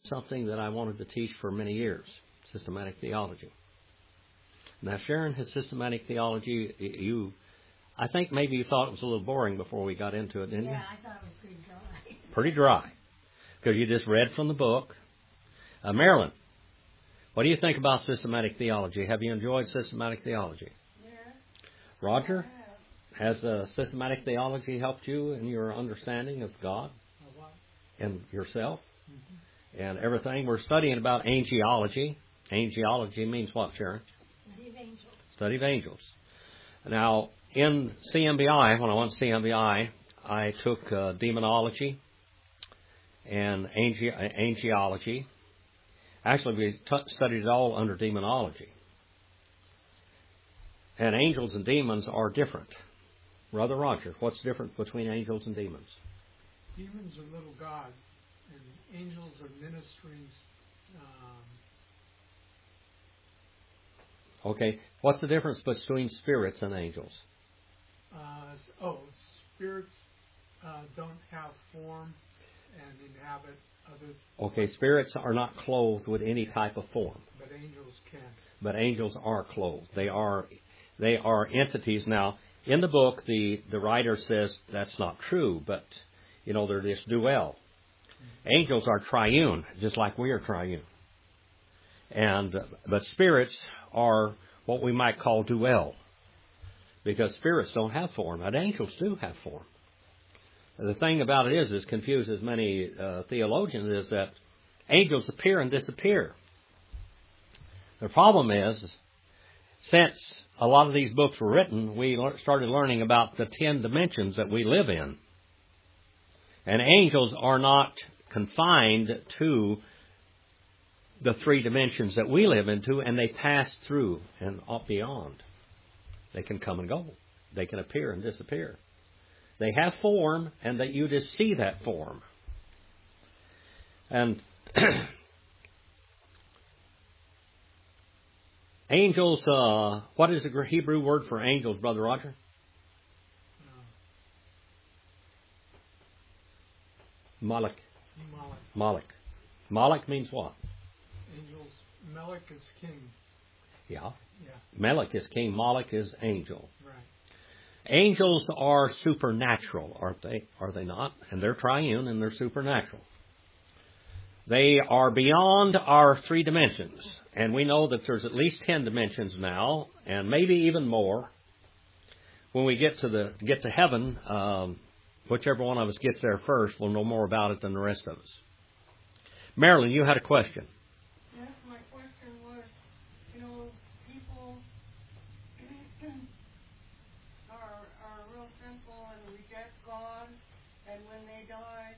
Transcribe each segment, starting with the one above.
something that I wanted to teach for many years, systematic theology. Now, sharing his systematic theology, I think maybe you thought it was a little boring before we got into it, didn't you? Yeah, I thought it was pretty dry. Pretty dry, because you just read from the book. Marilyn, what do you think about systematic theology? Have you enjoyed systematic theology? Yeah. Roger, has systematic theology helped you in your understanding of God and yourself and everything? We're studying about angelology. Angelology means what, Sharon? Study of angels. Study of angels. Now, in CMBI, when I went to CMBI, I took demonology and angelology. Actually, we studied it all under demonology. And angels and demons are different. Brother Roger, what's different between angels and demons? Demons are little gods, and angels are ministries. Okay, what's the difference between spirits and angels? Spirits don't have form and inhabit other. Okay, spirits are not clothed with any type of form. But angels can. But angels are clothed. They are entities. Now, in the book, the writer says that's not true, but, they're this dual. Angels are triune, just like we are triune. But spirits are what we might call dual, because spirits don't have form, but angels do have form. The thing about it is confuses many theologians, is that angels appear and disappear. The problem is, since a lot of these books were written, we started learning about the 10 dimensions that we live in. And angels are not confined to the 3 dimensions that we live into, and they pass through and beyond. They can come and go. They can appear and disappear. They have form, and that you just see that form. And angels, what is the Hebrew word for angels, Brother Roger? Malach. Malach means what? Angels. Melech is king. Yeah. Melech is king. Malach is angel. Right. Angels are supernatural, aren't they? Are they not? And they're triune and they're supernatural. They are beyond our 3 dimensions. And we know that there's at least 10 dimensions now, and maybe even more. When we get to heaven, whichever one of us gets there first, we'll know more about it than the rest of us. Marilyn, you had a question. Yes, my question was, people are real sinful and reject God, and when they die,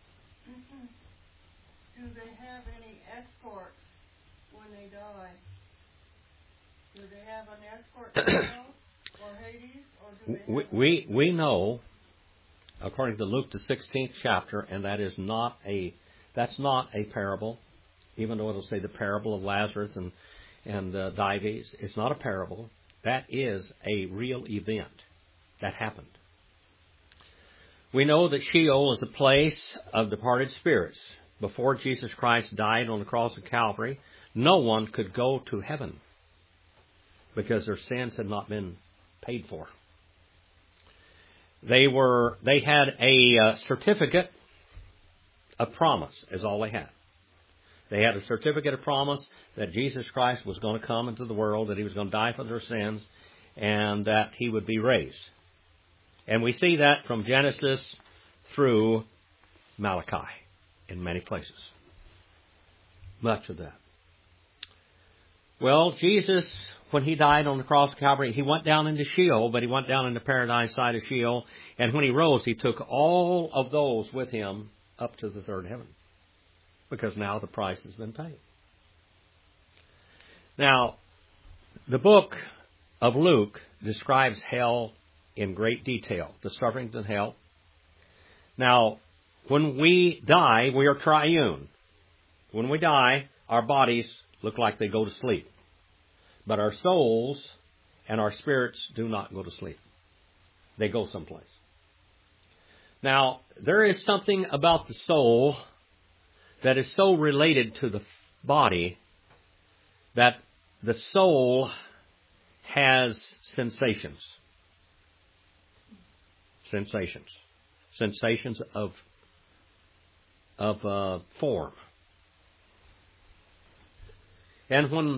do they have any escorts when they die? Do they have an escort to hell or Hades, or do they we know, according to Luke the 16th chapter, and that's not a parable, even though it'll say the parable of Lazarus and Dives. It's not a parable. That is a real event that happened. We know that Sheol is a place of departed spirits. Before Jesus Christ died on the cross of Calvary, no one could go to heaven because their sins had not been paid for. They had a certificate of promise, is all they had. They had a certificate of promise that Jesus Christ was going to come into the world, that He was going to die for their sins, and that He would be raised. And we see that from Genesis through Malachi in many places. Much of that. Well, Jesus, when He died on the cross of Calvary, He went down into Sheol, but He went down into paradise side of Sheol. And when He rose, He took all of those with Him up to the third heaven, because now the price has been paid. Now, the book of Luke describes hell in great detail, the sufferings in hell. Now, when we die, we are triune. When we die, our bodies look like they go to sleep. But our souls and our spirits do not go to sleep. They go someplace. Now, there is something about the soul that is so related to the body that the soul has sensations. Sensations of form. And when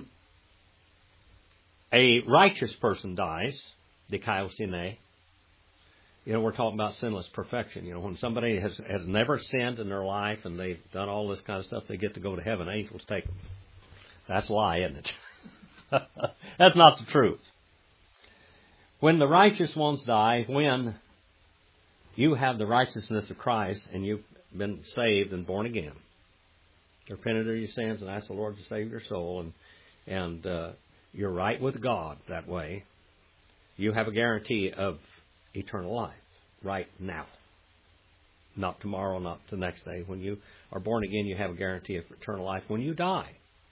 a righteous person dies, dikaiosine, we're talking about sinless perfection. When somebody has never sinned in their life and they've done all this kind of stuff, they get to go to heaven. Angels take them. That's a lie, isn't it? That's not the truth. When the righteous ones die, when you have the righteousness of Christ and you've been saved and born again, repented of your sins and asked the Lord to save your soul, and you're right with God that way, you have a guarantee of eternal life right now. Not tomorrow, not the next day. When you are born again, you have a guarantee of eternal life when you die.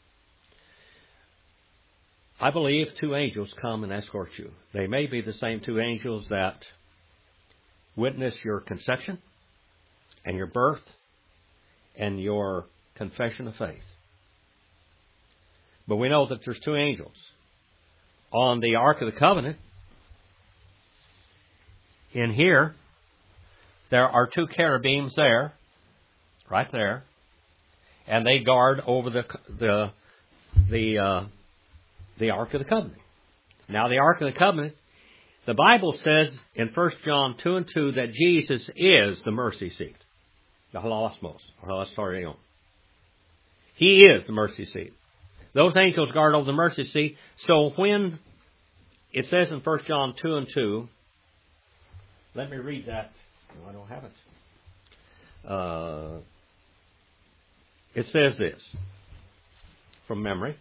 I believe 2 angels come and escort you. They may be the same 2 angels that witness your conception and your birth and your confession of faith. But we know that there's 2 angels. On the Ark of the Covenant, in here, there are 2 cherubims there, right there, and they guard over the Ark of the Covenant. Now, the Ark of the Covenant, the Bible says in 1 John 2 and 2 that Jesus is the mercy seat, the halasmos, or halastorion. He is the mercy seat. Those angels guard over the mercy seat. So when it says in 1 John 2 and 2, let me read that. No, I don't have it. It says this, from memory.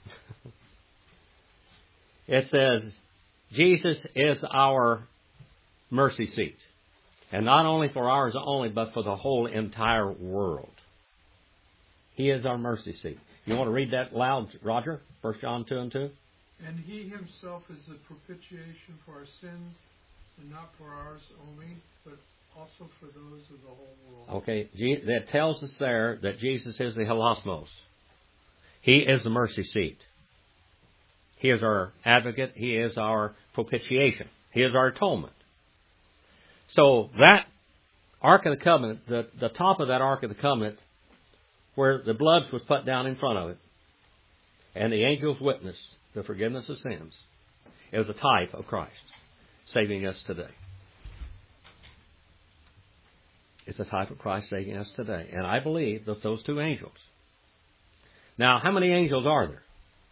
It says, Jesus is our mercy seat. And not only for ours only, but for the whole entire world. He is our mercy seat. You want to read that loud, Roger? 1 John 2 and 2? And He Himself is the propitiation for our sins, and not for ours only, but also for those of the whole world. Okay, that tells us there that Jesus is the halasmos. He is the mercy seat. He is our advocate. He is our propitiation. He is our atonement. So that Ark of the Covenant, the top of that Ark of the Covenant, where the blood was put down in front of it, and the angels witnessed the forgiveness of sins, is a type of Christ saving us today. It's a type of Christ saving us today. And I believe that those 2 angels. Now, how many angels are there?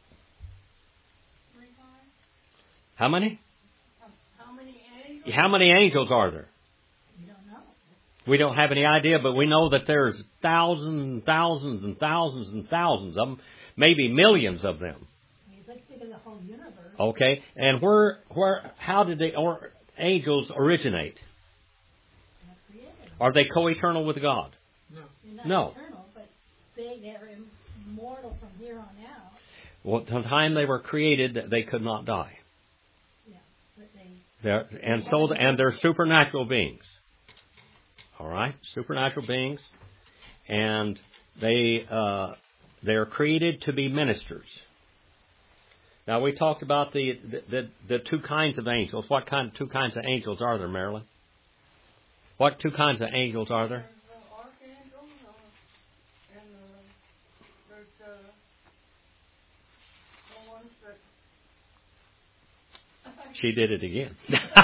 3 times. How many? How many angels? How many angels are there? We don't know. We don't have any idea, but we know that there's thousands and thousands and thousands and thousands of them, maybe millions of them. Let's think of the whole universe. Okay, and how did the angels originate? Are they co-eternal with God? No. They're No. not eternal, but they're immortal from here on out. Well, the time they were created, they could not die. Yeah, but And they're supernatural beings. All right, supernatural beings, and they're created to be ministers. Now we talked about the 2 kinds of angels. What 2 kinds of angels are there, Marilyn? What 2 kinds of angels are there? There's the archangel, and there's the ones that... She did it again.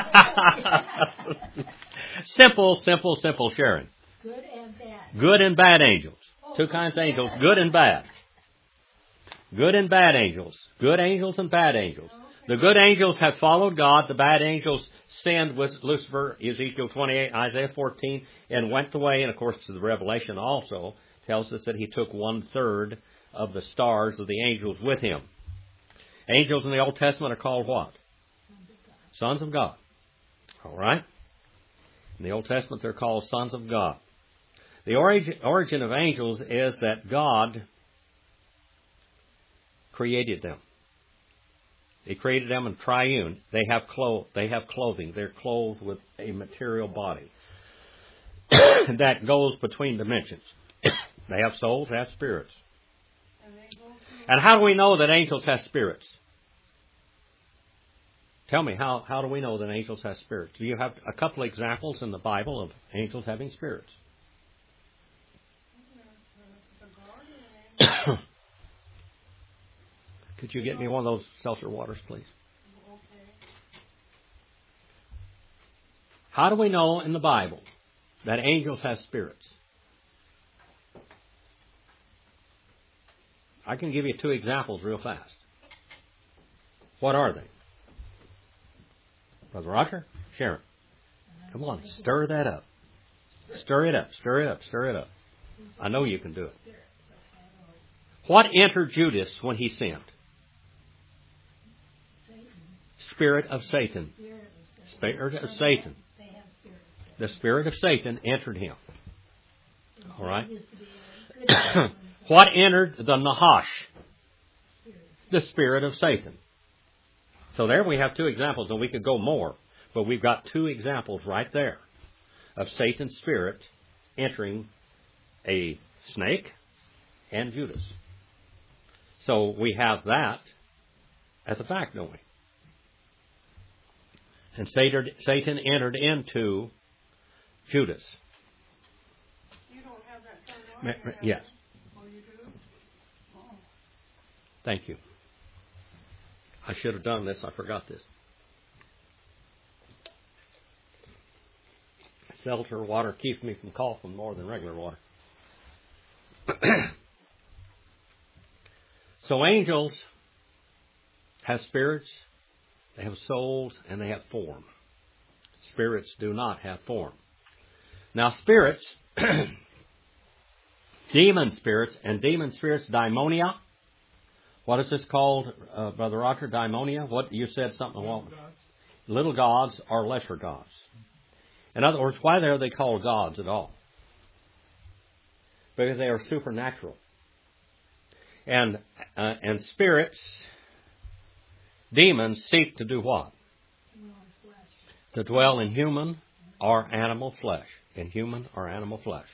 Simple, Sharon. Good and bad. Good and bad angels. 2 kinds of angels, good and bad. Good and bad angels. Good angels and bad angels. The good angels have followed God. The bad angels sinned with Lucifer, Ezekiel 28, Isaiah 14, and went the way. And, of course, the Revelation also tells us that he took 1/3 of the stars of the angels with him. Angels in the Old Testament are called what? Sons of God. All right? In the Old Testament, they're called sons of God. The origin of angels is that God created them. He created them in triune. They have clothing. They're clothed with a material body that goes between dimensions. They have souls, they have spirits. And they go through. And how do we know that angels have spirits? Tell me, how do we know that angels have spirits? Do you have a couple of examples in the Bible of angels having spirits? The guardian. Could you get me one of those seltzer waters, please? Okay. How do we know in the Bible that angels have spirits? I can give you 2 examples real fast. What are they? Brother Roger? Sharon. Come on, stir that up. Stir it up, stir it up, stir it up. I know you can do it. What entered Judas when he sinned? Spirit of Satan. Spirit of Satan. The spirit of Satan entered him. All right? What entered the Nahash? The spirit of Satan. So there we have 2 examples, and we could go more, but we've got 2 examples right there of Satan's spirit entering a snake and Judas. So we have that as a fact, don't we? And Satan entered into Judas. You don't have that turned on? Yes. Oh, you do? Oh. Thank you. I should have done this. I forgot this. Seltzer water keeps me from coughing more than regular water. So angels have spirits, they have souls, and they have form. Spirits do not have form. Now spirits, demon spirits, daimonia. What is this called, Brother Roger? Daimonia? What you said something along. Little gods are lesser gods. In other words, why are they called gods at all? Because they are supernatural. And spirits, demons seek to do what? To dwell in human or animal flesh. In human or animal flesh.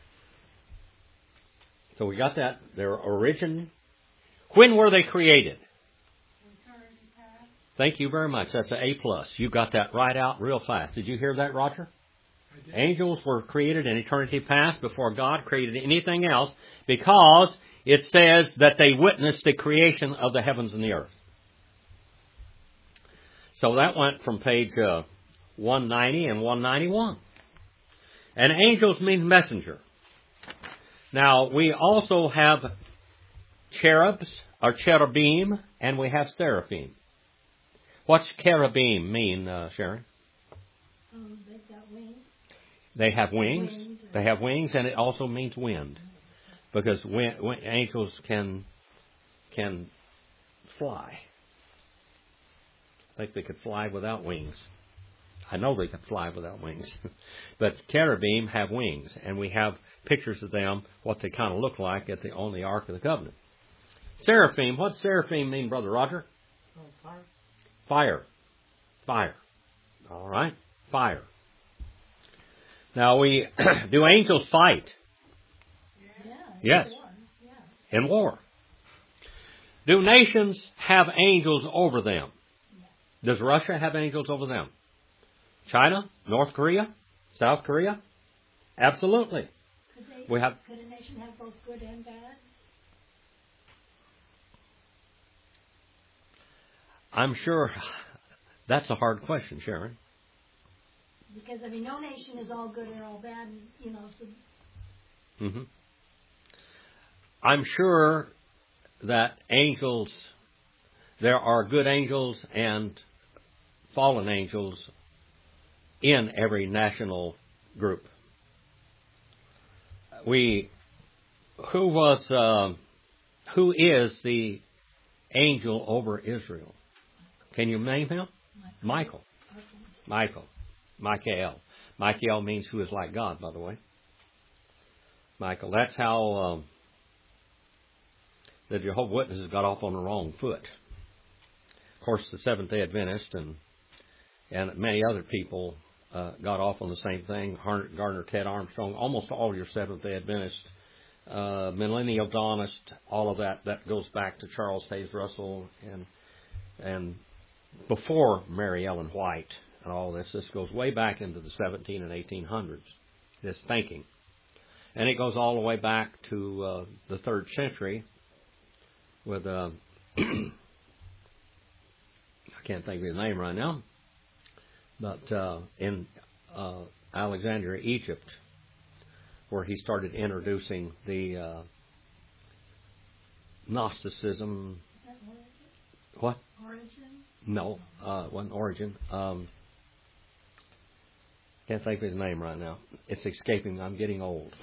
So we got that. Their origin. When were they created? Thank you very much. That's an A+. You got that right out real fast. Did you hear that, Roger? I did. Angels were created in eternity past before God created anything else, because it says that they witnessed the creation of the heavens and the earth. So that went from page 190 and 191. And angels means messenger. Now, we also have cherubs, or cherubim, and we have seraphim. What's cherubim mean, Sharon? They've got wings. They have wings. They have wings, and it also means wind. Because angels can fly. I think they could fly without wings. I know they could fly without wings. But cherubim have wings, and we have pictures of them, what they kind of look like on the Ark of the Covenant. Seraphim, what's seraphim mean, Brother Roger? Oh, fire. Fire. Fire. All right? Fire. Now, do angels fight? Yeah. Yes. Yeah. In war. Do nations have angels over them? Does Russia have angels over them? China? North Korea? South Korea? Absolutely. Could a nation have both good and bad? I'm sure that's a hard question, Sharon. Because, no nation is all good or all bad, so... Mm-hmm. I'm sure that there are good angels and fallen angels in every national group. Who is the angel over Israel? Can you name him? Michael. Michael. Michael. Michael means who is like God, by the way. Michael. That's how the Jehovah's Witnesses got off on the wrong foot. Of course, the Seventh-day Adventist and many other people got off on the same thing. Gardner, Ted Armstrong, almost all your Seventh-day Adventists Millennial Dawnist, all of that goes back to Charles Taze Russell and before Mary Ellen White and all this. This goes way back into the 17 and 1800s, this thinking. And it goes all the way back to the 3rd century with, I can't think of his name right now, but in Alexandria, Egypt, where he started introducing the Gnosticism. What? Origin? No, it wasn't Origin. Can't think of his name right now. It's escaping me. I'm getting old.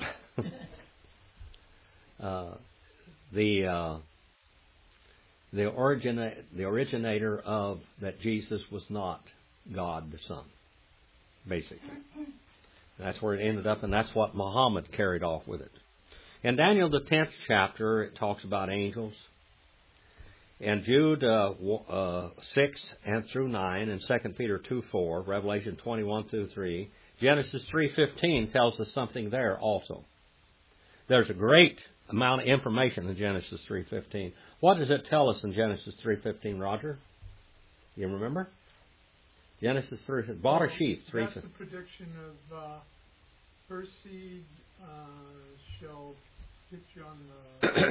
The originator of that Jesus was not God the Son, basically. That's where it ended up, and that's what Muhammad carried off with it. In Daniel the 10th chapter, it talks about angels. In Jude 6 and through 9, and 2 Peter 2:4, Revelation 21 through 3, Genesis 3:15 tells us something there also. There's a great amount of information in Genesis 3:15. What does it tell us in Genesis 3:15, Roger? You remember? Genesis 3, bought a sheep. 3:15. That's the prediction of her seed shall hit you on the.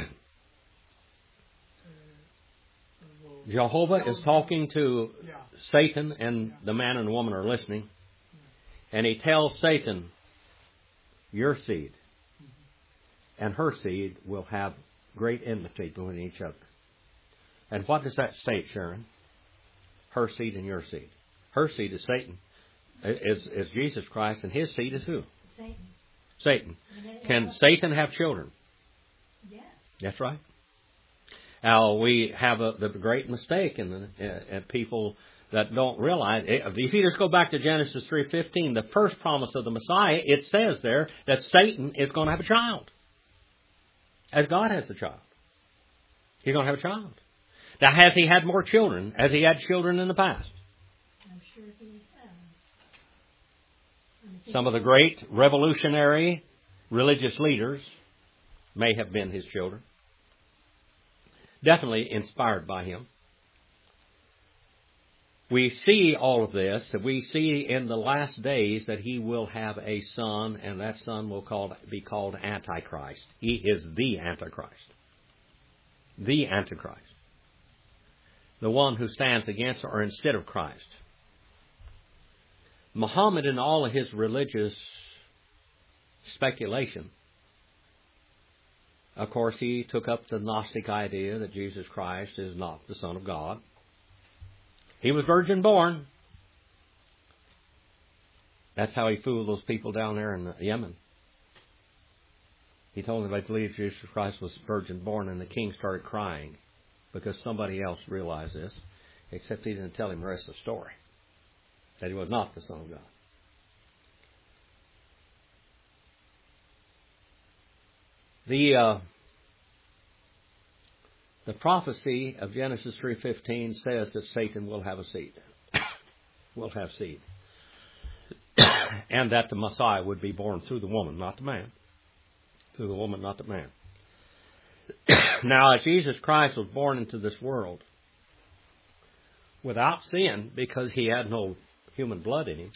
Jehovah is talking to Satan, and the man and the woman are listening. And he tells Satan, your seed and her seed will have great enmity between each other. And what does that state, Sharon? Her seed and your seed. Her seed is Satan, is Jesus Christ, and his seed is who? Satan. Can Satan have children? Yes. That's right. Now, we have the great mistake in people that don't realize. If you just go back to Genesis 3:15, the first promise of the Messiah, it says there that Satan is going to have a child. As God has a child. He's going to have a child. Now, has he had more children? Has he had children in the past? I'm sure he has. Some of the great revolutionary religious leaders may have been his children. Definitely inspired by him. We see all of this. We see in the last days that he will have a son, and that son will be called Antichrist. He is the Antichrist. The Antichrist. The one who stands against or instead of Christ. Muhammad, in all of his religious speculation, of course, he took up the Gnostic idea that Jesus Christ is not the Son of God. He was virgin born. That's how he fooled those people down there in Yemen. He told them they believed Jesus Christ was virgin born, and the king started crying because somebody else realized this, except he didn't tell him the rest of the story, that he was not the Son of God. The prophecy of Genesis 3:15 says that Satan will have a seed. Will have seed. And that the Messiah would be born through the woman, not the man. Through the woman, not the man. Now, as Jesus Christ was born into this world without sin, because he had no human blood in him,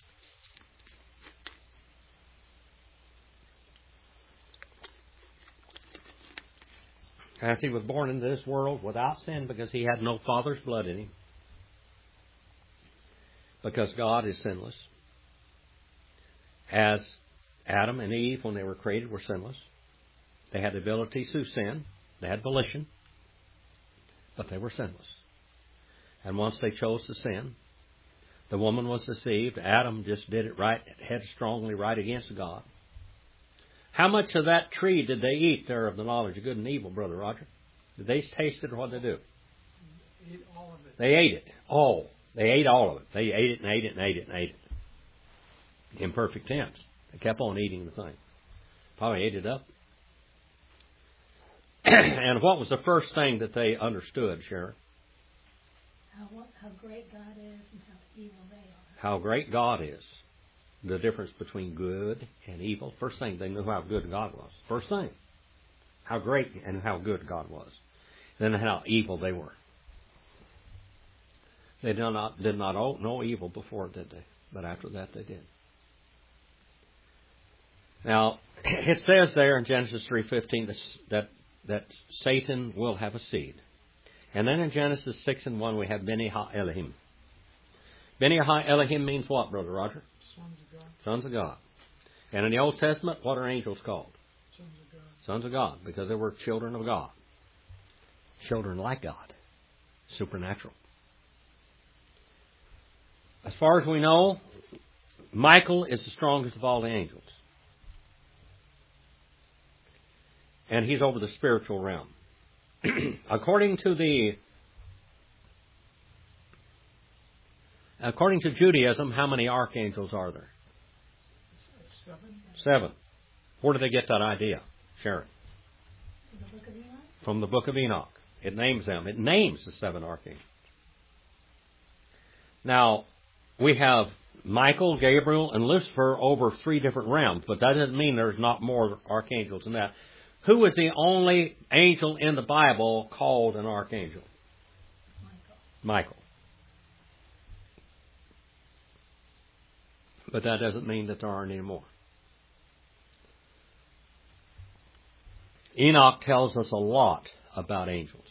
as he was born into this world without sin because he had no father's blood in him. Because God is sinless. As Adam and Eve, when they were created, were sinless. They had the ability to sin. They had volition. But they were sinless. And once they chose to sin, the woman was deceived. Adam just did it right, headstrongly right against God. How much of that tree did they eat there of the knowledge of good and evil, Brother Roger? Did they taste it or what did they do? Ate all of it. They ate it. All. They ate all of it. They ate it and ate it and ate it and ate it. In perfect tense. They kept on eating the thing. Probably ate it up. And what was the first thing that they understood, Sharon? How great God is and how evil they are. How great God is. The difference between good and evil. First thing, they knew how good God was. First thing. how great and how good God was, then how evil they were. They did not know evil before, did they? But after that they did. Now, it says there in Genesis 3:15 that Satan will have a seed. And then in Genesis 6:1 we have Beni Ha-Elohim. Beni Ha-Elohim means what, Brother Roger? Sons of God. Sons of God. And in the Old Testament, what are angels called? Sons of God. Sons of God, because they were children of God. Children like God. Supernatural. As far as we know, Michael is the strongest of all the angels. And he's over the spiritual realm. According to Judaism, how many archangels are there? 7. 7. Where do they get that idea, Sharon? The Book of Enoch? From the Book of Enoch. It names them. It names the 7 archangels. Now, we have Michael, Gabriel, and Lucifer over 3 different realms, but that doesn't mean there's not more archangels than that. Who is the only angel in the Bible called an archangel? Michael. But that doesn't mean that there aren't any more. Enoch tells us a lot about angels.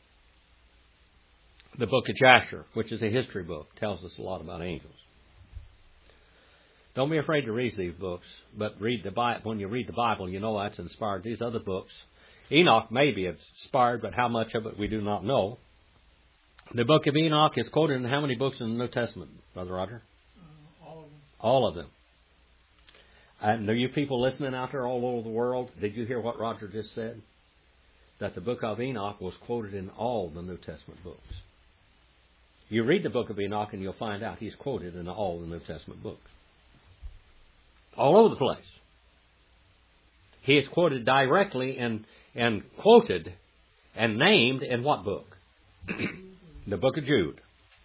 The book of Jasher, which is a history book, tells us a lot about angels. Don't be afraid to read these books, but read the Bible. When you read the Bible, you know that's inspired. These other books, Enoch may be inspired, but how much of it we do not know. The book of Enoch is quoted in how many books in the New Testament, Brother Roger? All of them. All of them. And are you people listening out there all over the world, did you hear what Roger just said? That the book of Enoch was quoted in all the New Testament books. You read the book of Enoch and you'll find out he's quoted in all the New Testament books. All over the place. He is quoted directly and quoted and named in what book? The book of Jude.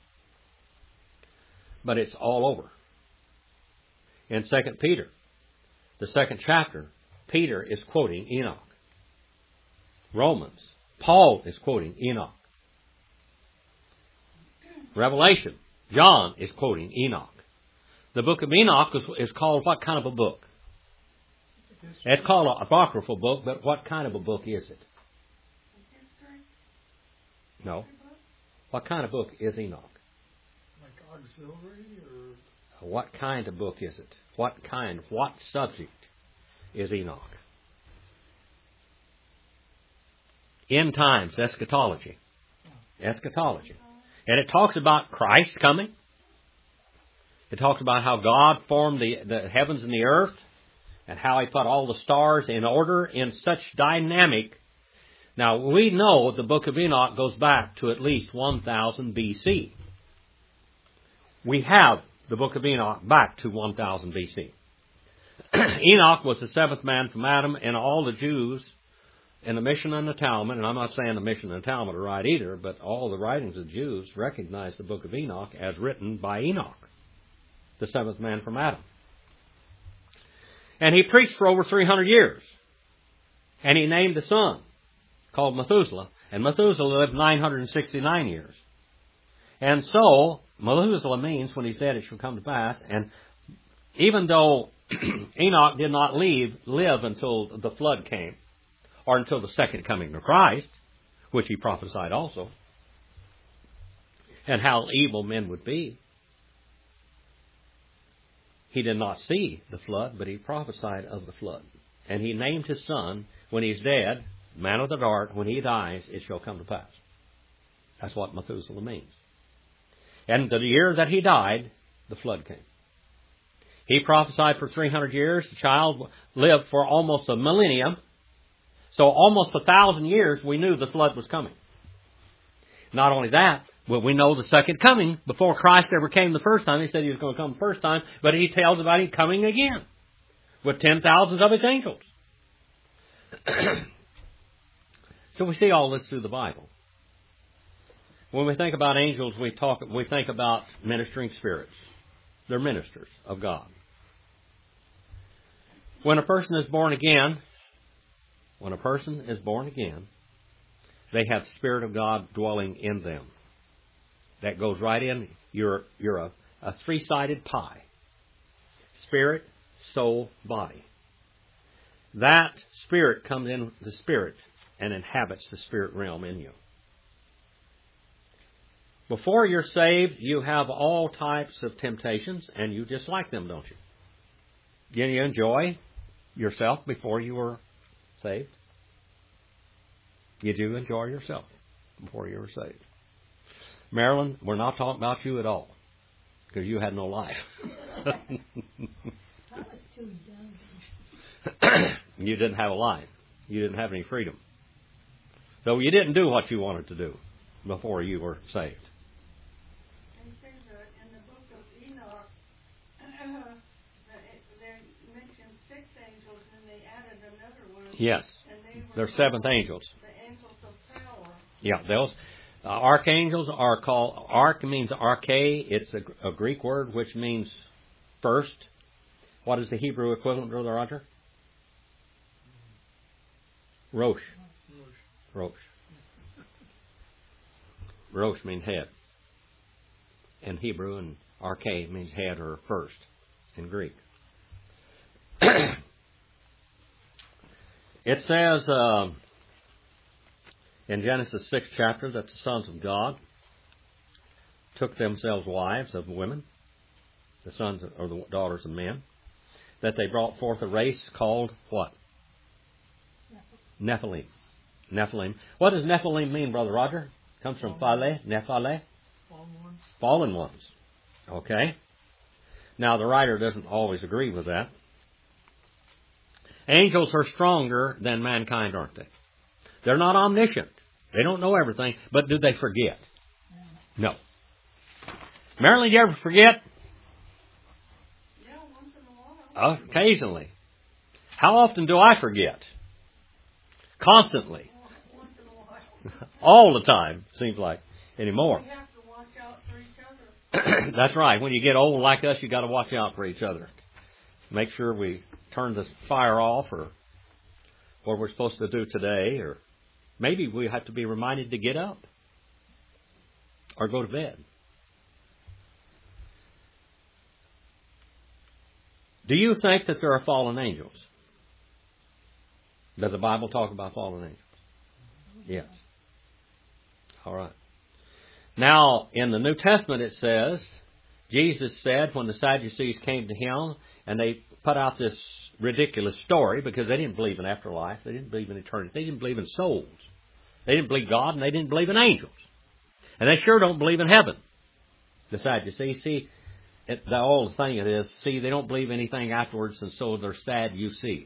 But it's all over. In 2 Peter, the 2nd chapter, Peter is quoting Enoch. Romans, Paul is quoting Enoch. Revelation, John is quoting Enoch. The book of Enoch is called what kind of a book? It's called an apocryphal book, but what kind of a book is it? History? No. What kind of book is Enoch? Like auxiliary or? What kind of book is it? What subject is Enoch? End times, eschatology. Eschatology. And it talks about Christ coming. It talks about how God formed the heavens and the earth and how He put all the stars in order in such dynamic. Now, we know the book of Enoch goes back to at least 1000 BC. We have the book of Enoch back to 1000 BC. Enoch was the 7th man from Adam, and all the Jews in the Mishnah and the Talmud, and I'm not saying the Mishnah and the Talmud are right either, but all the writings of Jews recognize the book of Enoch as written by Enoch, the 7th man from Adam. And he preached for over 300 years. And he named a son called Methuselah. And Methuselah lived 969 years. And so, Methuselah means when he's dead it shall come to pass. And even though Enoch did not live until the flood came, or until the second coming of Christ, which he prophesied also, and how evil men would be, he did not see the flood, but he prophesied of the flood. And he named his son, when he's dead, man of the dark, when he dies, it shall come to pass. That's what Methuselah means. And the year that he died, the flood came. He prophesied for 300 years. The child lived for almost a millennium. So almost 1,000 years we knew the flood was coming. Not only that, but we know the second coming. Before Christ ever came the first time, He said He was going to come the first time, but He tells about Him coming again with 10,000s of His angels. So we see all this through the Bible. When we think about angels, we think about ministering spirits. They're ministers of God. When a person is born again, when a person is born again, they have the Spirit of God dwelling in them. That goes right in. You're a three-sided pie. Spirit, soul, body. That Spirit comes in the Spirit and inhabits the Spirit realm in you. Before you're saved, you have all types of temptations, and you dislike them, don't you? You enjoy yourself before you were saved. You do enjoy yourself before you were saved. Marilyn, we're not talking about you at all, because you had no life. I was too young. You didn't have a life. You didn't have any freedom. So you didn't do what you wanted to do before you were saved. And it says in the book of Enoch, they mentioned 6 angels, and they added another one. Yes. And they were They're seventh angels. the angels of power. Yeah, those archangels are called, arch means arche. It's a Greek word which means first. What is the Hebrew equivalent, Brother Roger? Rosh. Rosh. Rosh means head in Hebrew, and arche means head or first in Greek. It says in Genesis 6th chapter that the sons of God took themselves wives of women, the sons or the daughters of men, that they brought forth a race called what? Nephilim. Nephilim. What does Nephilim mean, Brother Roger? Comes from Phale, Nephale. Fallen ones. Okay. Now, the writer doesn't always agree with that. Angels are stronger than mankind, aren't they? They're not omniscient. They don't know everything, but do they forget? No. Marilyn, do you ever forget? Yeah, once in a while. Occasionally. How often do I forget? Constantly. Once in a while. All the time, seems like, anymore. We have to watch out for each other. That's right. When you get old like us, you got to watch out for each other. Make sure we turn the fire off, or what we're supposed to do today, or maybe we have to be reminded to get up or go to bed. Do you think that there are fallen angels? Does the Bible talk about fallen angels? Yes. All right. Now, in the New Testament it says, Jesus said when the Sadducees came to him and they put out this ridiculous story because they didn't believe in afterlife, they didn't believe in eternity, they didn't believe in souls, they didn't believe God, and they didn't believe in angels. And they sure don't believe in heaven. The Sadducees, see, the old thing it is, see, they don't believe anything afterwards, and so they're sad, you see.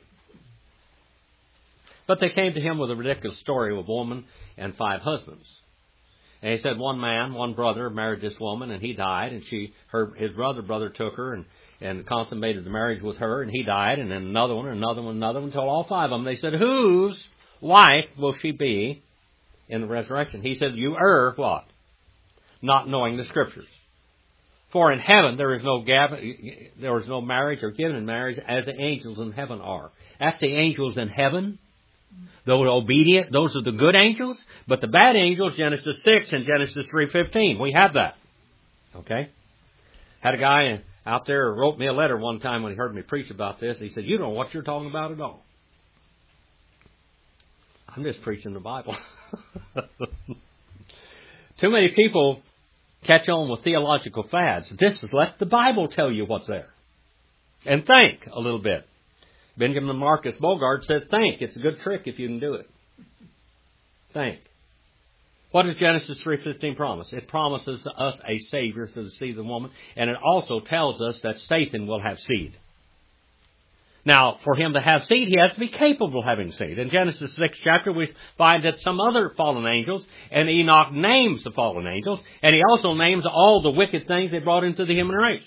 But they came to him with a ridiculous story of a woman and 5 husbands. And he said one man, one brother, married this woman, and he died, and his brother took her and consummated the marriage with her, and he died, and then another one, until all 5 of them. They said, whose wife will she be in the resurrection? He said, you err, what? Not knowing the Scriptures. For in heaven there is no marriage or given in marriage as the angels in heaven are. That's the angels in heaven. Those obedient, those are the good angels. But the bad angels, Genesis 6 and Genesis 3:15. We have that. Okay? Had a guy out there who wrote me a letter one time when he heard me preach about this. He said, you don't know what you're talking about at all. I'm just preaching the Bible. Too many people catch on with theological fads. Just let the Bible tell you what's there. And think a little bit. Benjamin Marcus Bogart said, think. It's a good trick if you can do it. Think. What does Genesis 3:15 promise? It promises us a Savior through the seed of the woman, and it also tells us that Satan will have seed. Now, for him to have seed, he has to be capable of having seed. In Genesis 6 chapter, we find that some other fallen angels, and Enoch names the fallen angels, and he also names all the wicked things they brought into the human race.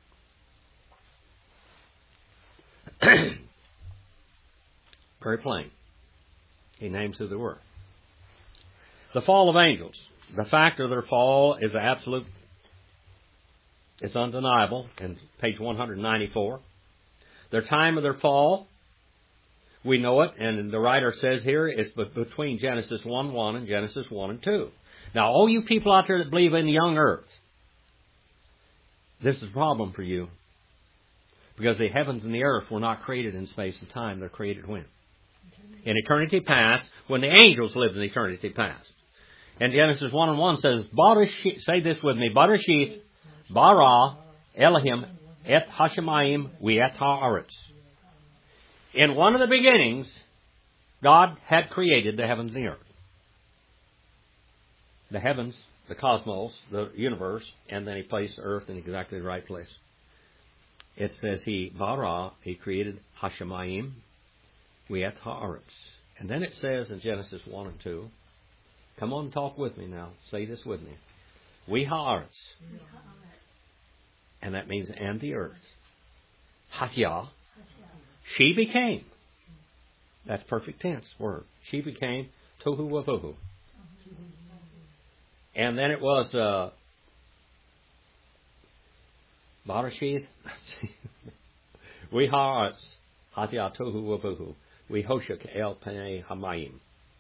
Very plain. He names who they were. The fall of angels. The fact of their fall is absolute. It's undeniable in page 194. Their time of their fall We know it, and the writer says here it's between Genesis 1:1 and Genesis 1:2. Now, all you people out there that believe in the young earth, this is a problem for you. Because the heavens and the earth were not created in space and time. They're created when? In eternity past, when the angels lived in eternity past. And Genesis 1:1 says, Barashith, say this with me, Barashith, bara, Elohim, et hashemayim, we et haaretz. In one of the beginnings, God had created the heavens and the earth. The heavens, the cosmos, the universe, and then He placed the earth in exactly the right place. It says He created hashemayim, we et haaretz. And then it says in Genesis 1 and 2, come on and talk with me now. Say this with me. We haaretz. And that means and the earth. Hatya. She became. That's perfect tense word. She became tohu wavuhu. And then it was Barashith. We haaretz. Hatya tohu wavuhu. We hoshak el panei hamayim.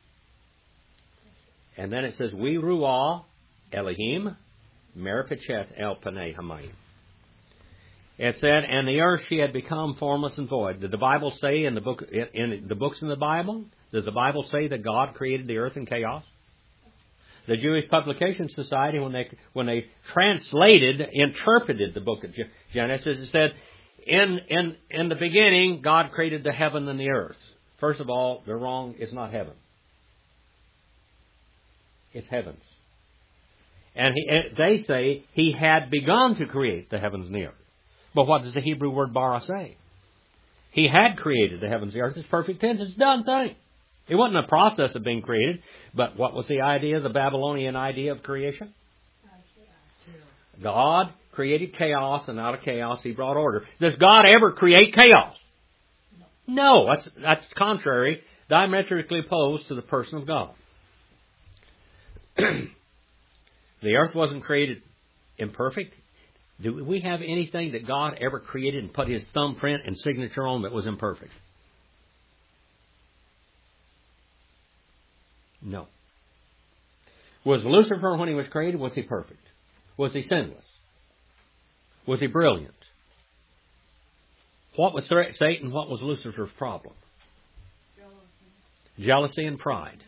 And then it says, we ruah Elohim meripachet el panei hamayim. It said, and the earth she had become formless and void. Did the Bible say in the book in the books in the Bible? Does the Bible say that God created the earth in chaos? The Jewish Publication Society, when they interpreted the book of Genesis, it said, in the beginning, God created the heaven and the earth. First of all, they're wrong. It's not heaven. It's heavens. And they say He had begun to create the heavens and the earth. But what does the Hebrew word bara say? He had created the heavens and the earth. It's perfect tense. It's a done thing. It wasn't a process of being created. But what was the idea, the Babylonian idea of creation? God created chaos, and out of chaos He brought order. Does God ever create chaos? No. That's contrary, diametrically opposed to the person of God. The earth wasn't created imperfect. Do we have anything that God ever created and put His thumbprint and signature on that was imperfect? No. Was Lucifer, when he was created, was he perfect? Was he sinless? Was he brilliant? What was Satan? What was Lucifer's problem? Jealousy and pride.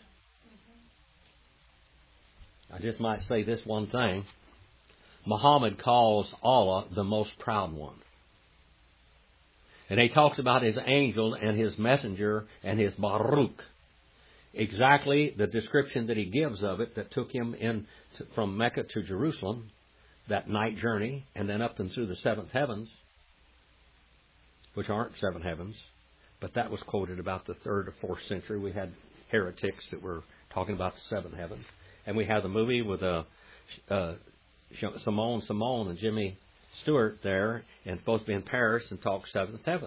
I just might say this one thing. Muhammad calls Allah the most proud one. And he talks about his angel and his messenger and his Baruch. Exactly the description that he gives of it that took him from Mecca to Jerusalem, that night journey, and then up and through the seventh heavens, which aren't seven heavens, but that was quoted about the 3rd or 4th century. We had heretics that were talking about the seven heavens. And we have the movie with Simone and Jimmy Stewart there, and supposed to be in Paris and talk seventh heaven.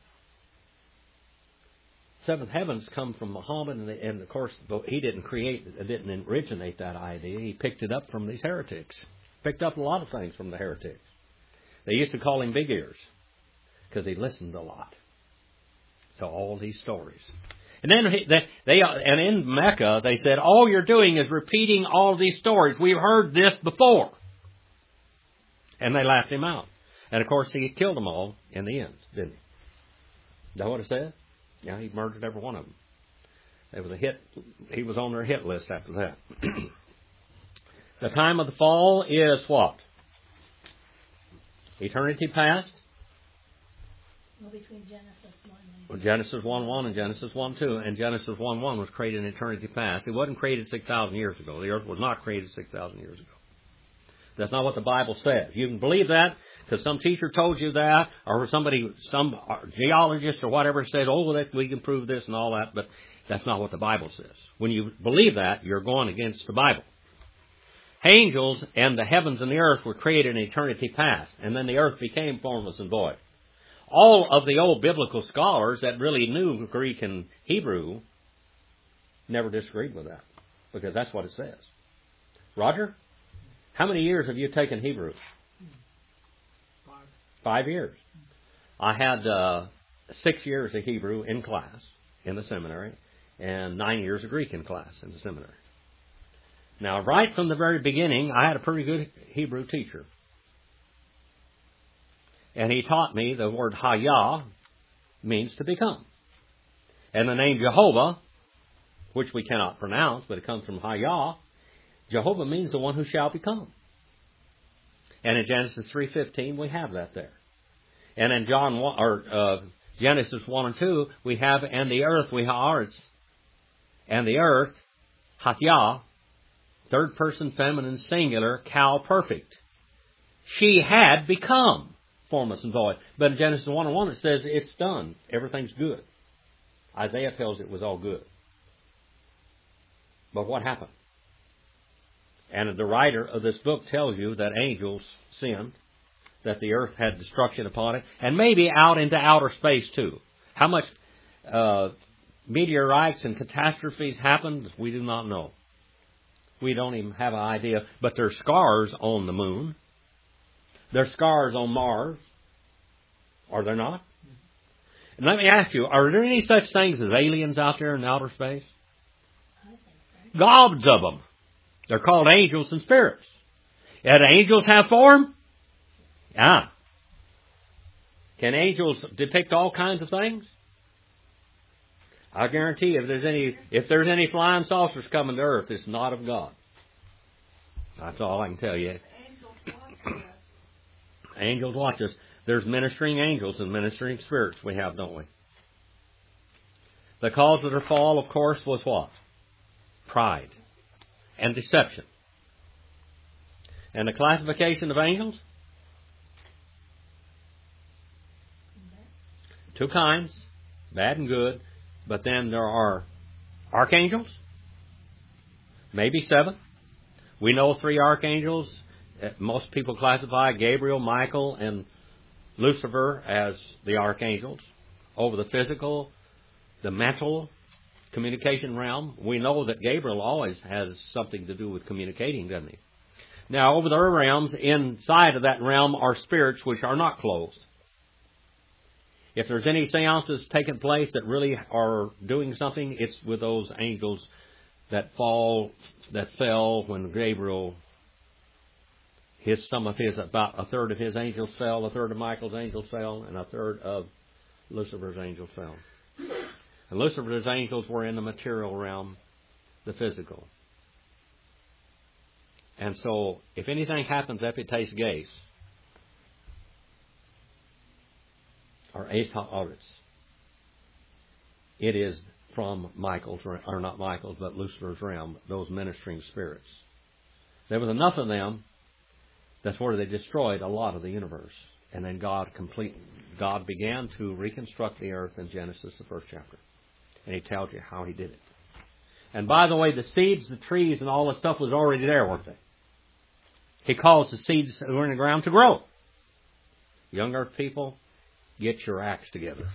Seventh heavens come from Muhammad, and of course he didn't originate that idea. He picked it up from these heretics. Picked up a lot of things from the heretics. They used to call him Big Ears because he listened a lot to all these stories. And then and in Mecca they said, all you're doing is repeating all these stories. We've heard this before. And they laughed him out. And of course he killed them all in the end, didn't he? Is that what it said? Yeah, he murdered every one of them. It was a hit. He was on their hit list after that. The time of the fall is what? Eternity past? Well, between Genesis 1 and Genesis 1:1 and Genesis 1:2. And Genesis 1:1 was created in eternity past. It wasn't created 6,000 years ago. The earth was not created 6,000 years ago. That's not what the Bible says. You can believe that because some teacher told you that, or some geologist or whatever said, we can prove this and all that, but that's not what the Bible says. When you believe that, you're going against the Bible. Angels and the heavens and the earth were created in eternity past, and then the earth became formless and void. All of the old biblical scholars that really knew Greek and Hebrew never disagreed with that, because that's what it says. Roger, how many years have you taken Hebrew? 5 years. I had 6 years of Hebrew in class, in the seminary and 9 years of Greek in class in the seminary. Now, right from the very beginning, I had a pretty good Hebrew teacher. And he taught me the word Hayah means to become. And the name Jehovah, which we cannot pronounce, but it comes from Hayah, Jehovah means the one who shall become. And in Genesis 3:15, we have that there. And in Genesis 1 and 2, we have, and the earth, we haaretz, and the earth, Hatyah, third person feminine singular, cow perfect. She had become formless and void. But in Genesis 1 and 1, it says it's done. Everything's good. Isaiah tells it was all good. But what happened? And the writer of this book tells you that angels sinned, that the earth had destruction upon it, and maybe out into outer space too. How much meteorites and catastrophes happened, we do not know. We don't even have an idea. But there's scars on the moon. There's scars on Mars. Are there not? And let me ask you, are there any such things as aliens out there in outer space? Gobs of them. They're called angels and spirits. And angels have form? Yeah. Can angels depict all kinds of things? I guarantee you, if there's any flying saucers coming to earth, it's not of God. That's all I can tell you. Angels watch us. There's ministering angels and ministering spirits we have, don't we? The cause of their fall, of course, was what? Pride and deception. And the classification of angels? Two kinds, bad and good. But then there are archangels, maybe 7. We know 3 archangels. Most people classify Gabriel, Michael, and Lucifer as the archangels. Over the physical, the mental, communication realm. We know that Gabriel always has something to do with communicating, doesn't he? Now, over the realms, inside of that realm are spirits which are not closed. If there's any seances taking place that really are doing something, it's with those angels that fell when Gabriel, about a third of his angels fell, a third of Michael's angels fell, and a third of Lucifer's angels fell. And Lucifer's angels were in the material realm, the physical. And so, if anything happens epites geis, or Ace Ha'aretz, it is from Michael's, or not Michael's, but Lucifer's realm, those ministering spirits. There was enough of them, that's where they destroyed a lot of the universe. And then God began to reconstruct the earth in Genesis, the 1st chapter. And He tells you how He did it. And by the way, the seeds, the trees, and all the stuff was already there, weren't they? He caused the seeds that were in the ground to grow. Young earth people, get your acts together.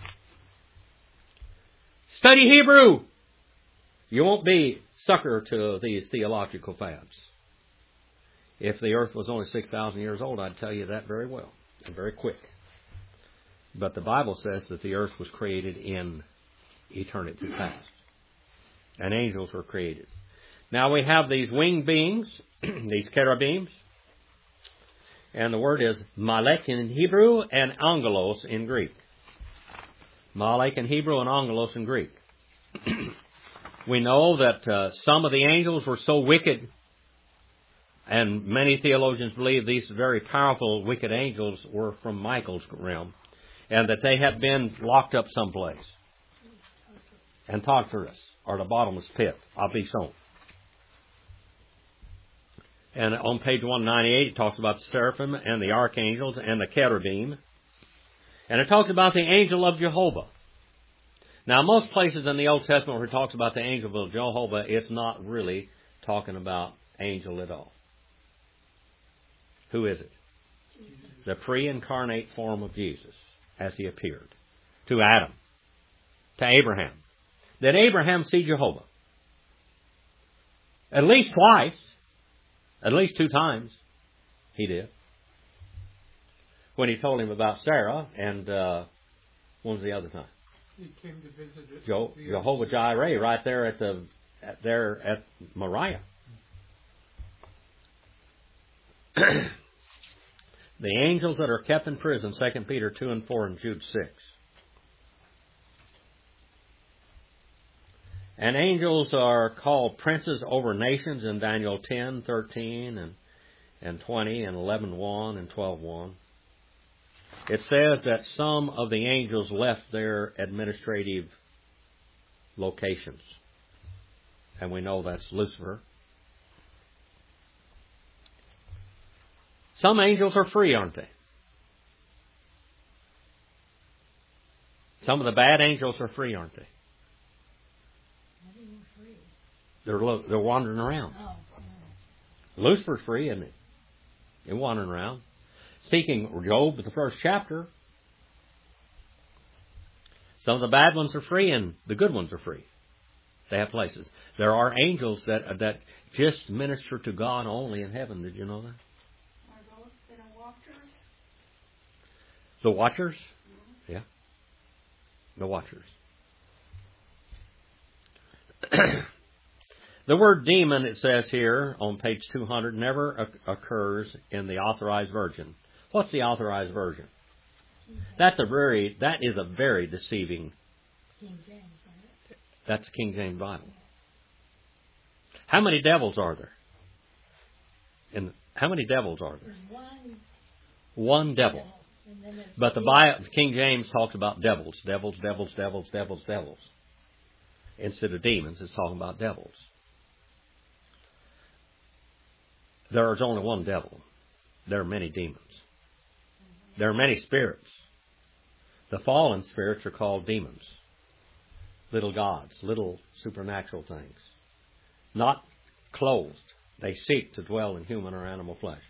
Study Hebrew. You won't be sucker to these theological fads. If the earth was only 6,000 years old, I'd tell you that very well and very quick. But the Bible says that the earth was created in eternity past. And angels were created. Now we have these winged beings, these cherubims. And the word is Malek in Hebrew and Angelos in Greek. Malek in Hebrew and Angelos in Greek. We know that some of the angels were so wicked, and many theologians believe these very powerful wicked angels were from Michael's realm, and that they have been locked up someplace. And Tartarus, or the bottomless pit, Abysson. And on page 198, it talks about the seraphim and the archangels and the cherubim. And it talks about the angel of Jehovah. Now, most places in the Old Testament where it talks about the angel of Jehovah, it's not really talking about angel at all. Who is it? The pre-incarnate form of Jesus as He appeared to Adam, to Abraham. Did Abraham see Jehovah? At least twice. At least 2 times he did. When He told him about Sarah, and when was the other time? He came to visit it. Jehovah Jireh, right there at Moriah. The angels that are kept in prison, 2 Peter 2 and 4 and Jude 6. And angels are called princes over nations in Daniel 10, 13, and 20, and 11:1 and 12:1. It says that some of the angels left their administrative locations. And we know that's Lucifer. Some angels are free, aren't they? Some of the bad angels are free, aren't they? They're wandering around. Oh, Lucifer's free, isn't he? He's wandering around. Seeking Job, the first chapter. Some of the bad ones are free and the good ones are free. They have places. There are angels that just minister to God only in heaven. Did you know that? Are those the watchers? The watchers? Yeah. The watchers. The word demon, it says here on page 200, never occurs in the Authorized Version. What's the Authorized Version? That is a very deceiving. King James, right? That's the King James Bible. How many devils are there? And how many devils are there? There's One devil. and then there's But the King James talks about devils. Devils. Instead of demons, it's talking about devils. There is only one devil. There are many demons. There are many spirits. The fallen spirits are called demons. Little gods, little supernatural things. Not closed. They seek to dwell in human or animal flesh.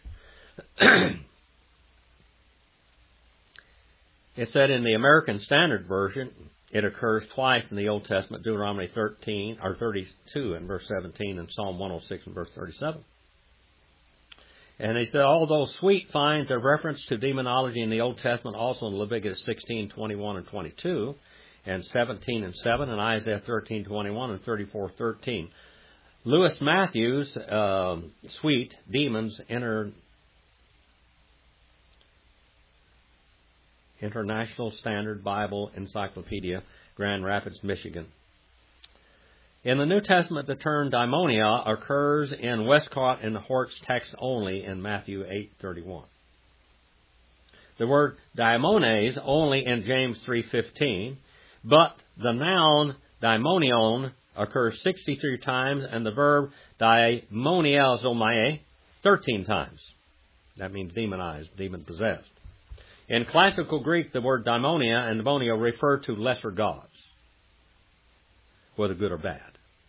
It said in the American Standard Version, it occurs twice in the Old Testament, Deuteronomy 32 and verse 17, and Psalm 106 and verse 37. And he said, although sweet finds a reference to demonology in the Old Testament, also in Leviticus 16, 21 and 22, and 17 and 7, and Isaiah 13, 21 and 34, 13. Lewis Matthews, sweet, demons, International Standard Bible Encyclopedia, Grand Rapids, Michigan. In the New Testament, the term daimonia occurs in Westcott and Hort's text only in Matthew 8:31. The word daimones only in James 3:15, but the noun daimonion occurs 63 times and the verb daimoniazomai 13 times. That means demonized, demon-possessed. In classical Greek, the word daimonia and demonia refer to lesser gods, whether good or bad.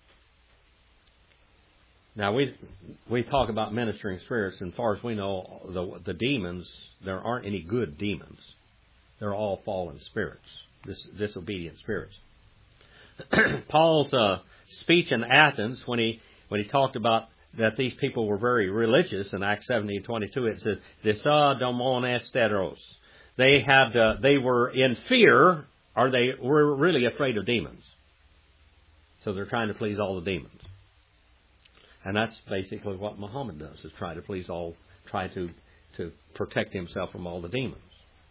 Now, we talk about ministering spirits, and as far as we know, the demons, there aren't any good demons. They're all fallen spirits, disobedient spirits. Paul's speech in Athens, when he talked about that these people were very religious, in Acts 17:22, it says, "Desa domonesteros." They were in fear, or they were really afraid of demons. So they're trying to please all the demons. And that's basically what Muhammad does, is try to protect himself from all the demons.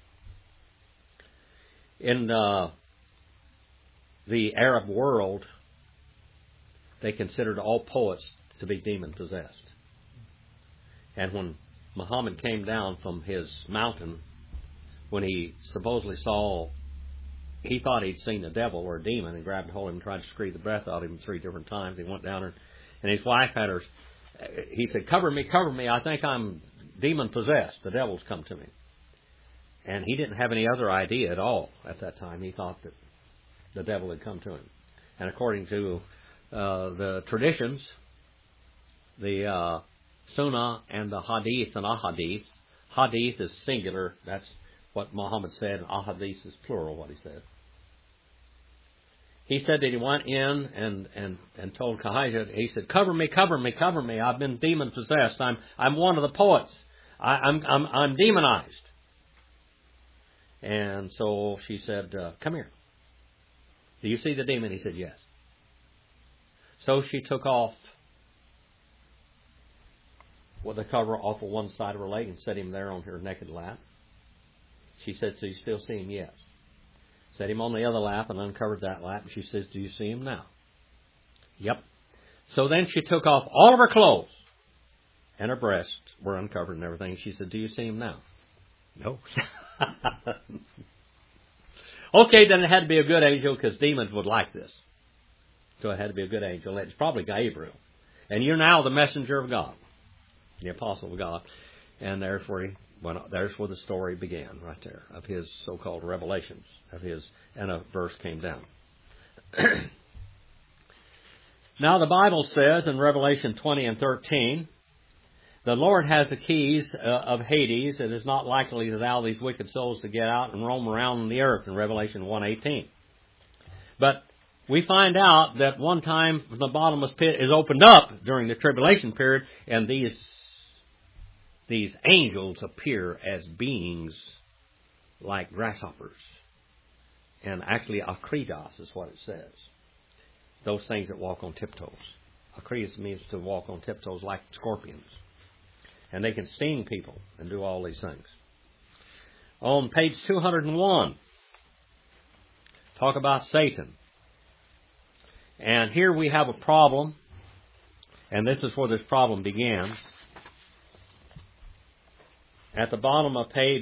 In the Arab world, they considered all poets to be demon-possessed. And when Muhammad came down from his mountain, when he supposedly he thought he'd seen a devil or a demon, and grabbed hold of him and tried to scream the breath out of him 3 different times. He went down and his wife he said, cover me, I think I'm demon-possessed. The devil's come to me. And he didn't have any other idea at all at that time. He thought that the devil had come to him. And according to the traditions, the Sunnah and the Hadith and Ahadith, Hadith is singular, that's what Muhammad said, and Ahadith is plural, what he said. He said that he went in and told Kahijah, he said, cover me, I've been demon-possessed, I'm one of the poets, I'm demonized. And so she said, come here. Do you see the demon? He said, yes. So she took off the cover off of one side of her leg and set him there on her naked lap. She said, so you still see him? Yes. Set him on the other lap and uncovered that lap. And she says, do you see him now? Yep. So then she took off all of her clothes. And her breasts were uncovered and everything. She said, do you see him now? No. Okay, then it had to be a good angel because demons would like this. So it had to be a good angel. It's probably Gabriel. And you're now the messenger of God, the apostle of God. And there's where the story began, right there, of his so-called revelations of his, and a verse came down. Now the Bible says in Revelation 20 and 13, the Lord has the keys of Hades. It is not likely to allow these wicked souls to get out and roam around the earth in Revelation 1:18. But we find out that one time the bottomless pit is opened up during the tribulation period, and these angels appear as beings like grasshoppers. And actually, akridos is what it says. Those things that walk on tiptoes. Akridos means to walk on tiptoes like scorpions. And they can sting people and do all these things. On page 201, talk about Satan. And here we have a problem. And this is where this problem began. At the bottom of page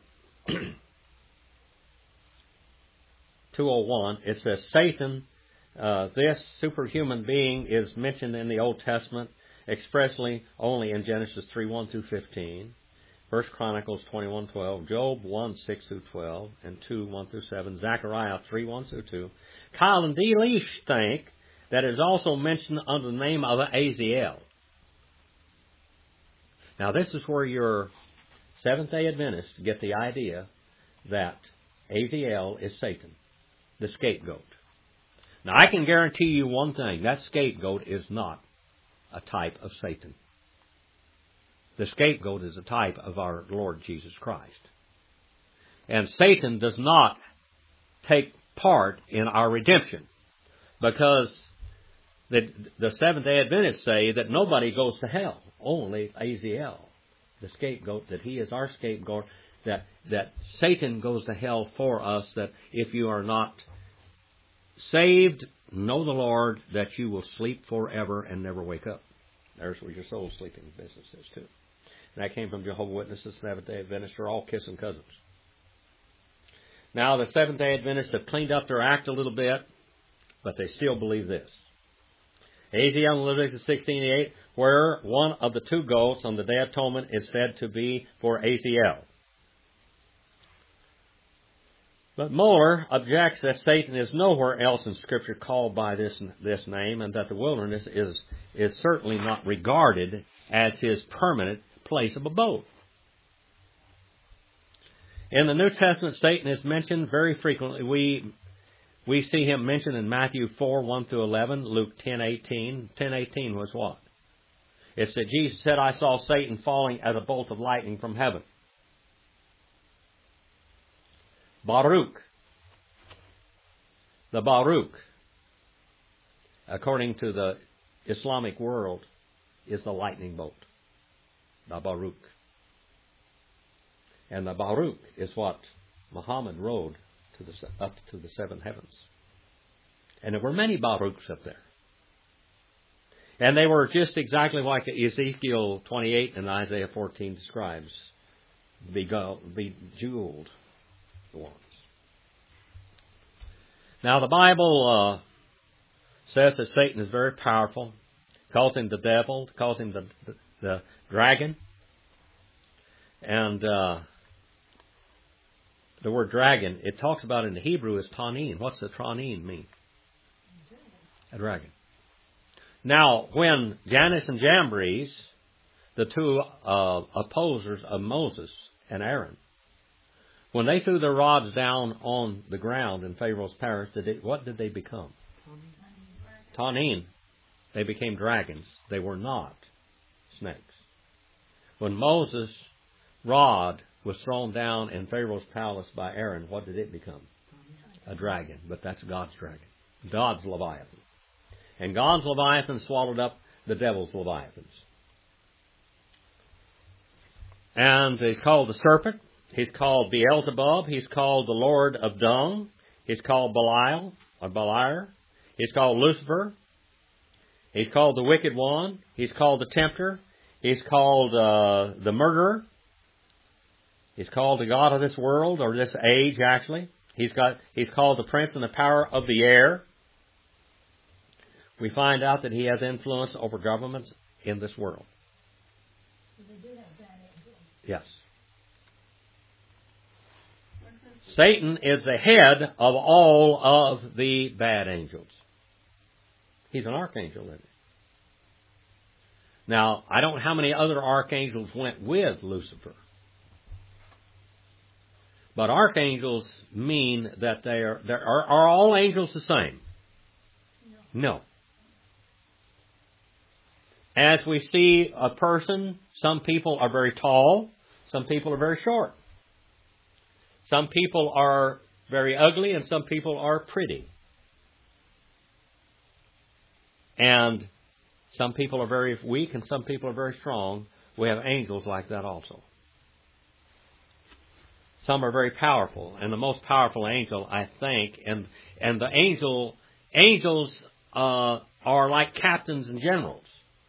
201, it says Satan, this superhuman being, is mentioned in the Old Testament expressly only in Genesis 3:1 through 15, 1 Chronicles 21:12, Job 1:6 through 12, and 2:1 through 7, Zechariah 3:1 through 2. Kyle and D. Leach think that it is also mentioned under the name of Azazel. Now this is where your Seventh-day Adventists get the idea that Azazel is Satan, the scapegoat. Now I can guarantee you one thing, that scapegoat is not a type of Satan. The scapegoat is a type of our Lord Jesus Christ. And Satan does not take part in our redemption, because the Seventh-day Adventists say that nobody goes to hell, only Azazel, the scapegoat, that he is our scapegoat, that Satan goes to hell for us, that if you are not saved, know the Lord, that you will sleep forever and never wake up. There's where your soul sleeping business is too. And that came from Jehovah's Witnesses, Seventh-day Adventists, are all kissing cousins. Now the Seventh-day Adventists have cleaned up their act a little bit, but they still believe this. Azazel in Leviticus 16:8, where one of the two goats on the Day of Atonement is said to be for Azazel. But Moeller objects that Satan is nowhere else in Scripture called by this name, and that the wilderness is certainly not regarded as his permanent place of abode. In the New Testament, Satan is mentioned very frequently. We see him mentioned in Matthew 4:1 through 11, Luke 10:18. 10:18 was what? It said, Jesus said, I saw Satan falling as a bolt of lightning from heaven. Baruch. The Baruch, according to the Islamic world, is the lightning bolt. The Baruch. And the Baruch is what Muhammad rode up to the seven heavens. And there were many Baruchs up there. And they were just exactly like Ezekiel 28 and Isaiah 14 describes. Bejeweled ones. Now the Bible says that Satan is very powerful. Calls him the devil. Calls him the dragon. And the word dragon, it talks about in the Hebrew as tanin. What's the tanin mean? A dragon. Now, when Jannes and Jambres, the two opposers of Moses and Aaron, when they threw their rods down on the ground in Pharaoh's palace, what did they become? Tanin. They became dragons. They were not snakes. When Moses' rod was thrown down in Pharaoh's palace by Aaron, what did it become? a dragon, but that's God's dragon. God's Leviathan. And God's Leviathan swallowed up the devil's Leviathans. And he's called the serpent. He's called Beelzebub. He's called the Lord of Dung. He's called Belial, or Beliar. He's called Lucifer. He's called the Wicked One. He's called the Tempter. He's called the Murderer. He's called the God of this world, or this age, actually. He's called the Prince and the Power of the Air. We find out that he has influence over governments in this world. Yes. Satan is the head of all of the bad angels. He's an archangel, isn't he? Now, I don't know how many other archangels went with Lucifer. But archangels mean that are all angels the same? No. As we see a person, some people are very tall, some people are very short. Some people are very ugly and some people are pretty. And some people are very weak and some people are very strong. We have angels like that also. Some are very powerful, and the most powerful angel, I think, and the angels are like captains and generals.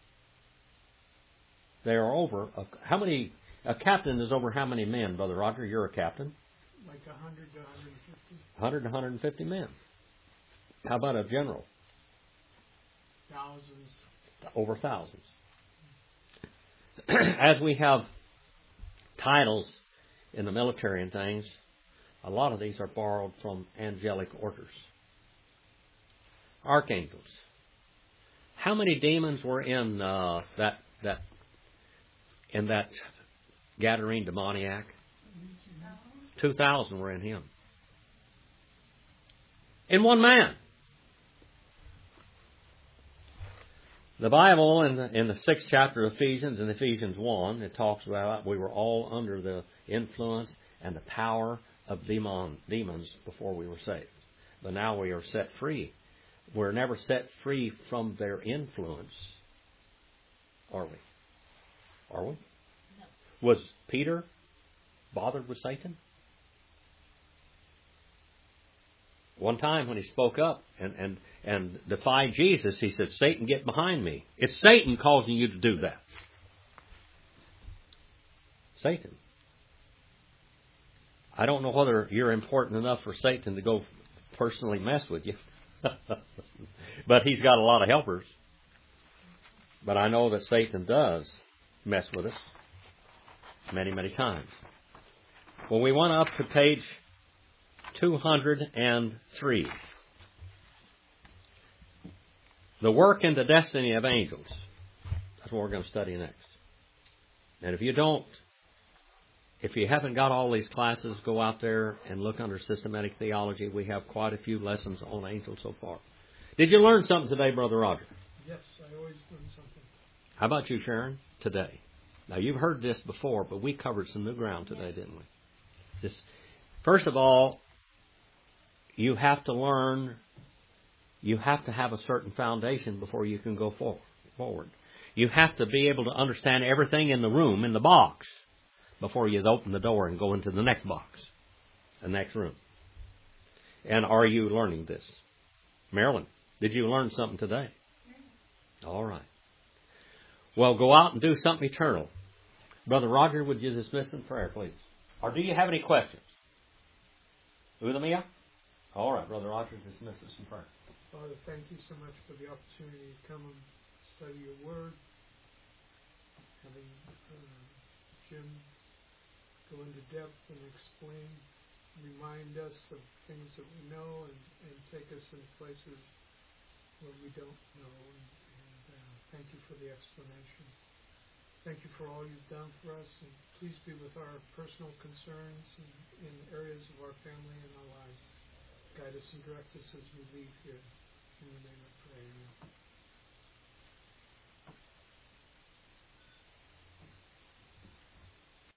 They are over. A captain is over how many men, Brother Roger? You're a captain. Like 100 to 150. 100 to 150 men. How about a general? Thousands. Over thousands. As we have titles in the military and things, a lot of these are borrowed from angelic orders. Archangels. How many demons were in that Gadarene demoniac? 2,000 were in him. In one man. The Bible in the 6th chapter of Ephesians, in Ephesians 1, it talks about we were all under the influence and the power of demons before we were saved. But now we are set free. We're never set free from their influence. Are we? Are we? No. Was Peter bothered with Satan? One time when he spoke up and defied Jesus, he said, Satan, get behind me. It's Satan causing you to do that. Satan. I don't know whether you're important enough for Satan to go personally mess with you. But he's got a lot of helpers. But I know that Satan does mess with us many, many times. Well, we went up to page 203. The work and the destiny of angels. That's what we're going to study next. And if you haven't got all these classes, go out there and look under systematic theology. We have quite a few lessons on angels so far. Did you learn something today, Brother Roger? Yes, I always learn something. How about you, Sharon? Today. Now, you've heard this before, but we covered some new ground today, didn't we? First of all, you have to learn, you have to have a certain foundation before you can go forward. You have to be able to understand everything in the room, in the box, before you open the door and go into the next box, the next room. And are you learning this? Marilyn, did you learn something today? All right. Well, go out and do something eternal. Brother Roger, would you dismiss in prayer, please? Or do you have any questions? Udamia? All right, Brother Roger, dismiss us in prayer. Father, thank you so much for the opportunity to come and study your word. Having Jim go into depth and explain, remind us of things that we know and take us into places where we don't know. And thank you for the explanation. Thank you for all you've done for us, and please be with our personal concerns and in areas of our family and our lives. Guide us and direct us as we leave here. In the name of prayer.